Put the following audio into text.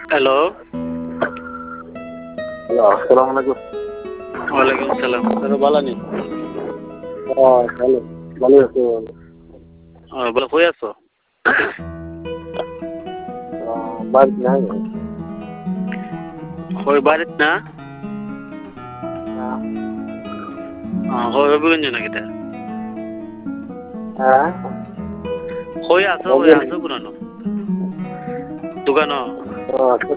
Hello. Hello, আসসালামু আলাইকুম। ওয়ালাইকুম সালাম। স্যার ভালো নি? হ্যাঁ, ভালো। ভালো আছি। বলো কই আছো? বাড়ি নাই। কই বাড়িত না? হ্যাঁ। কই হবিগঞ্জ নাকি তা? হ্যাঁ? কই আছো পুরানো? দোকানো? ও আচ্ছা।